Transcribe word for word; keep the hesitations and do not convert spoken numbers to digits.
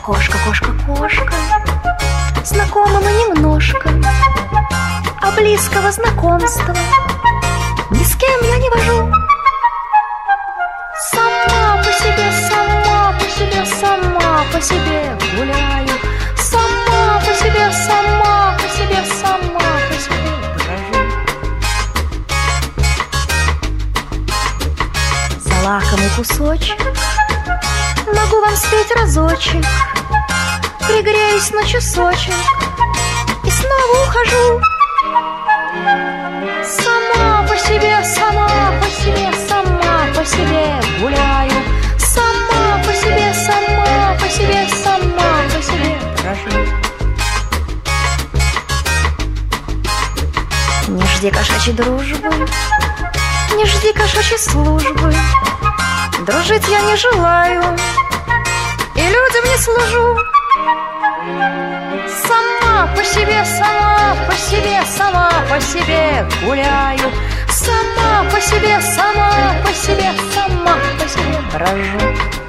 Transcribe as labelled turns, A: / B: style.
A: кошка, кошка, кошка. Знакомы мы немножко, а близкого знакомства ни с кем я не вожу. Сама по себе, сама по себе, сама по себе гуляю. Сама по себе, сама по себе, сама по себе брожу. За лакомый кусочек могу вам спеть разочек, пригреюсь на часочек и снова ухожу. Сама по себе, сама по себе, сама по себе гуляю. Сама по себе, сама по себе, сама по себе брожу. Не жди кошачьей дружбы, не жди кошачьей службы. Дружить я не желаю и людям не служу. Сама по себе, сама по себе, сама по себе гуляю. Сама по себе, сама по себе, сама по себе брожу.